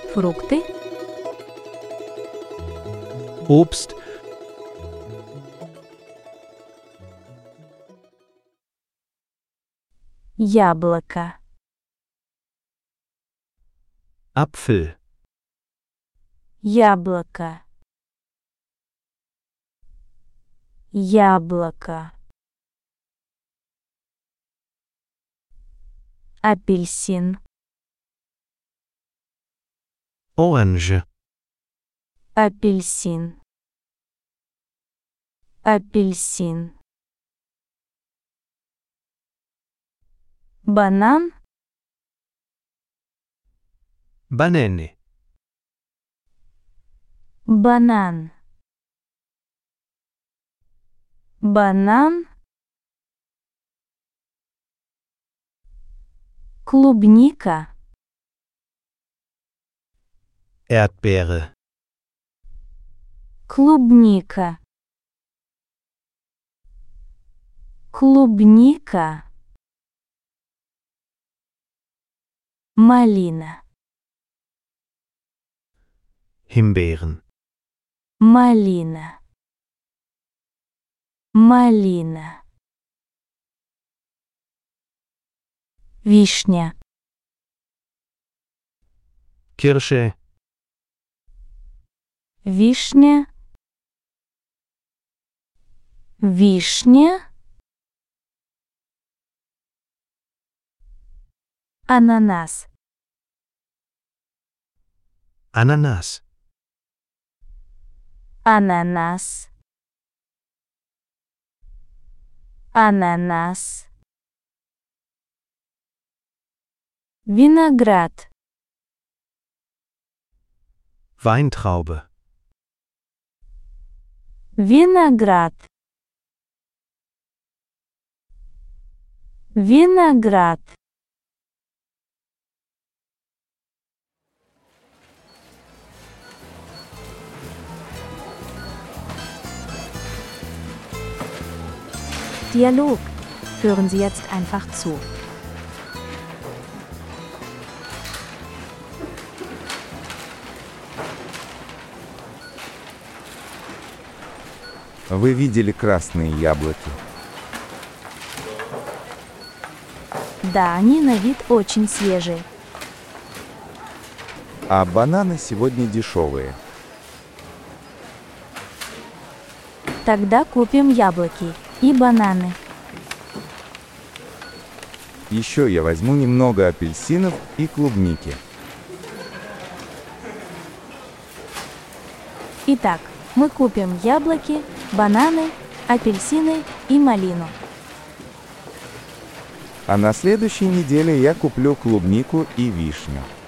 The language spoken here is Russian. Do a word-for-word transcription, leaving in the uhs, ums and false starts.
Фрукты. Obst, Яблоко. Apfel, Яблоко. Яблоко. Апельсин. Orange, Апельсин. Апельсин. Банан. Banane, Банан. Банан. Клубника. Erdbeere, Клубника. Клубника. Малина. Himbeeren, Малина. Малина. Вишня. Kirsche, Вишня. Вишня. Ананас. Ananas, Ананас. Ананас. Виноград. Weintraube, Виноград. Виноград. Dialog. Hören Sie jetzt einfach zu. Вы видели красные яблоки? Да, они на вид очень свежие. А бананы сегодня дешевые. Тогда купим яблоки и бананы. Еще я возьму немного апельсинов и клубники. Итак, мы купим яблоки, бананы, апельсины и малину. А на следующей неделе я куплю клубнику и вишню.